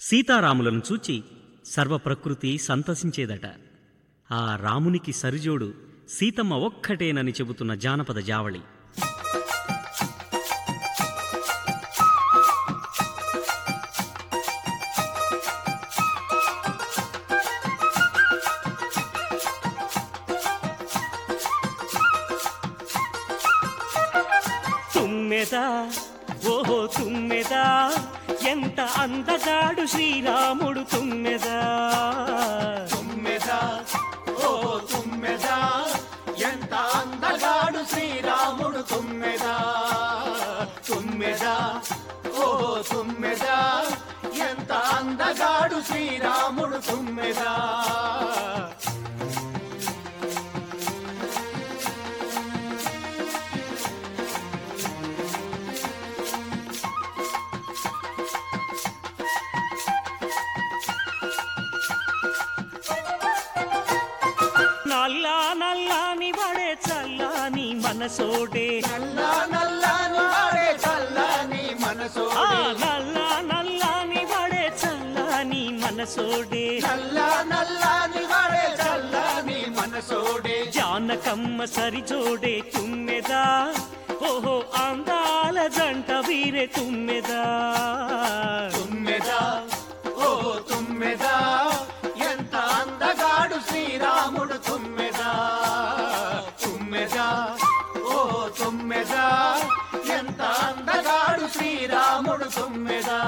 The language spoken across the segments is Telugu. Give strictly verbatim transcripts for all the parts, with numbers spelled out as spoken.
సీతారాములను చూచి సర్వప్రకృతి సంతసించేదట. ఆ రామునికి సరిజోడు సీతమ్మ ఒక్కటేనని చెబుతున్న జానపద జావళి. తుమ్మెదా ఓహో తుమ్మెదా, ఎంత అందగాడు శ్రీరాముడు తుమ్మెదా. తుమ్మెదా ఓ తుమ్మెదా, ఎంత అందగాడు శ్రీరాముడు తుమ్మెదా. తుమ్మెదా ఓ తుమ్మెదా, ఎంత అందగాడు శ్రీరాముడు తుమ్మెదా. నల్లా నల్లాని వాడే చల్లాని మనసోడే, నల్లా నల్లాని వాడే చల్లని ఆ మనసోడే. నల్లా నల్లాని వాడే చల్లాని మనసోడే. నల్లా నల్లాని వాడే చల్లని మనసోడే. జానకమ్మ సరిజోడే తుమ్మెదా, ఓహో అందాల జంట వీరే తుమ్మెదా. తుమ్మెదా ఓ తుమ్మెదా, ఎంత అందగాడు శ్రీరాముడు తుమ్మెదా. తుమ్మెదా ఓ తుమ్మెదా, ఎంత అందగాడు శ్రీరాముడు తుమ్మెదా.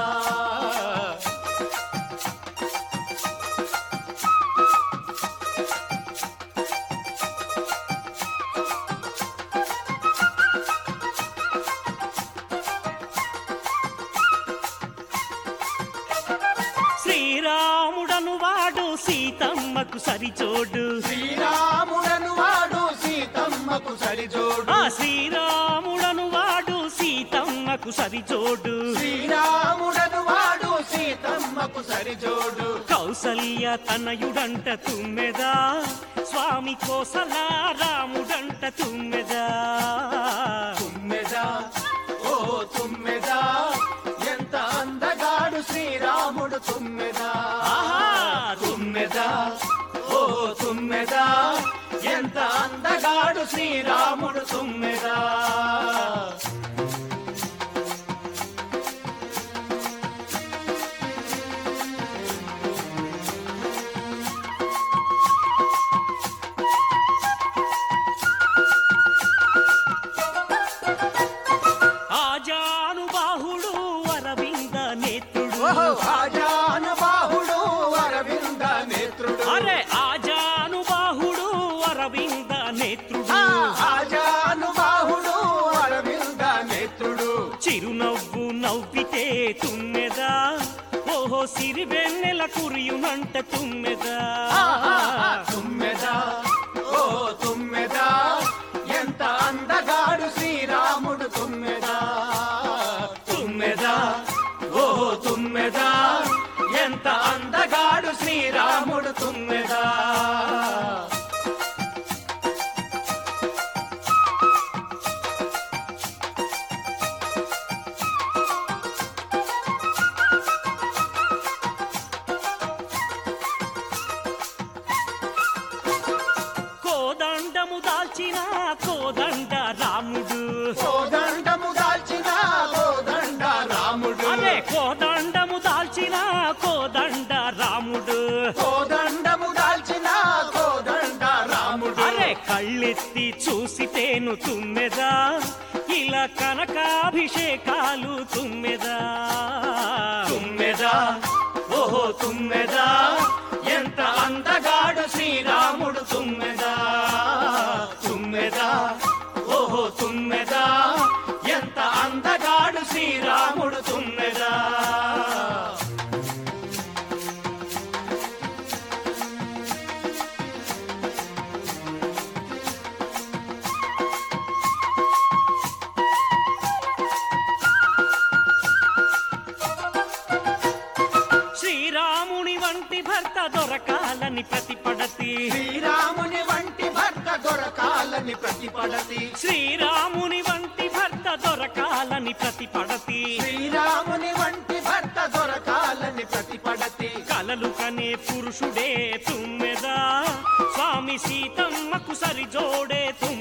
శ్రీరాముడను వాడు సీతమ్మకు సరిజోడు, శ్రీరాముడను వాడు సీతమ్మకు సరిజోడు. ఆ శ్రీరాముడను వాడు సీతమ్మకు సరిజోడు. శ్రీరాముడను వాడు సీతమ్మకు సరిజోడు. కౌసల్య తనయుడంట తుమ్మెదా, స్వామి కోసల రాముడంట తుమ్మెదా. తుమ్మెదా ఓ తుమ్మెదా, ఎంత అందగాడు శ్రీరాముడు తుమ్మెదా. ఆహా! తుమ్మెదా ఓ తుమ్మెదా, ఎంత అందగాడు శ్రీరాముడు తుమ్మెదా. ఆజానుబాహుడు అరవింద నేత్రుడు, ఓహో ఆజానుబాహుడు అరవింద నేత్రుడు. అరే ఆజానుబాహుడు అరవింద నేత్రుడు. ఆ ఆజానుబాహుడు అరవింద నేత్రుడు. చిరునవ్వు నవ్వితే తుమ్మెదా, ఓహో సిరివెన్నెల కురియునంట తుమ్మెదా. తుమ్మెదా ఓ తుమ్మెదా, ఎంత అందగాడు శ్రీరాముడు తుమ్మెదా. తుమ్మెదా ఓ తుమ్మెదా, ఎంత అందగాడు శ్రీరాముడు తుమ్మెదా. కోదండము దాల్చిన కోదండ రాముడు, కోదండము దాల్చిన కోదండ రాముడు. అదే కోదండము దాల్చిన కోదండ రాముడు. కోదండము దాల్చిన కోదండ రాముడు. అరే కళ్ళెత్తి చూసితేను తుమ్మెదా, ఇలా కనకాభిషేకాలు తుమ్మెదా. తుమ్మెదా ఓహో తుమ్మెదా, ఎంత అందగాడు శ్రీరాముడు తుమ్మెదా. తుమ్మెదా ఓహో తుమ్మెదా, ఎంత అందగాడు శ్రీరాముడు తుమ్మెదా. శ్రీరాముని వంటి భర్త దొరకాలని ప్రతిపడతి, శ్రీరాముని వంటి భర్త దొరకాలని ప్రతిపడతి. శ్రీరాముని వంటి భర్త దొరకాలని ప్రతిపడతి. శ్రీరాముని వంటి భర్త దొరకాలని ప్రతిపడతి. కలలు కనే పురుషుడే తుమ్మెదా స్వామి సీతమ్మకు సరిజోడే తుమ్మెదా